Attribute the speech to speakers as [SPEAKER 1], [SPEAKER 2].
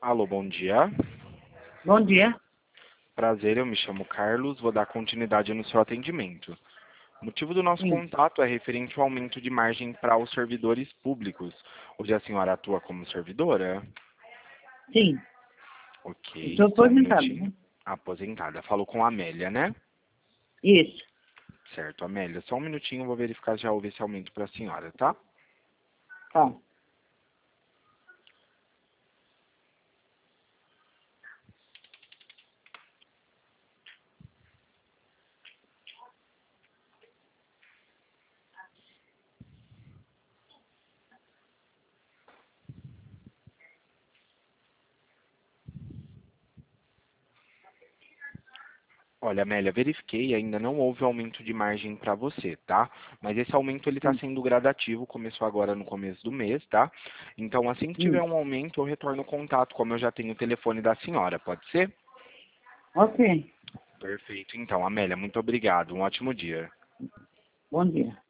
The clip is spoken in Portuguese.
[SPEAKER 1] Alô, bom dia.
[SPEAKER 2] Bom dia.
[SPEAKER 1] Prazer, eu me chamo Carlos, vou dar continuidade no seu atendimento. O motivo do nosso
[SPEAKER 2] Sim.
[SPEAKER 1] contato é referente ao aumento de margem para os servidores públicos. Hoje a senhora atua como servidora?
[SPEAKER 2] Sim.
[SPEAKER 1] Ok,
[SPEAKER 2] Estou
[SPEAKER 1] só um
[SPEAKER 2] aposentada,
[SPEAKER 1] minutinho.
[SPEAKER 2] né?
[SPEAKER 1] Aposentada. Falou com a Amélia, né?
[SPEAKER 2] Isso.
[SPEAKER 1] Certo, Amélia. Só um minutinho, eu vou verificar se já houve esse aumento para a senhora, tá?
[SPEAKER 2] Tá.
[SPEAKER 1] Olha, Amélia, verifiquei e ainda não houve aumento de margem para você, tá? Mas esse aumento ele está
[SPEAKER 2] Sim.
[SPEAKER 1] sendo gradativo, começou agora no começo do mês, tá? Então, assim que tiver um aumento, eu retorno o contato, como eu já tenho o telefone da senhora, pode ser?
[SPEAKER 2] Ok.
[SPEAKER 1] Perfeito. Então, Amélia, muito obrigado. Um ótimo dia.
[SPEAKER 2] Bom dia.